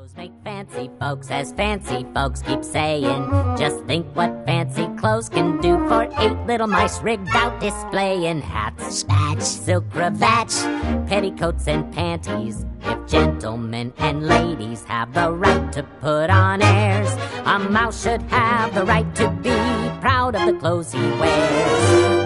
Clothes make fancy folks, as fancy folks keep saying. Just think what fancy clothes can do for 8 little mice rigged out displaying hats, spats, silk cravats, petticoats and panties. If gentlemen and ladies have the right to put on airs, a mouse should have the right to be proud of the clothes he wears.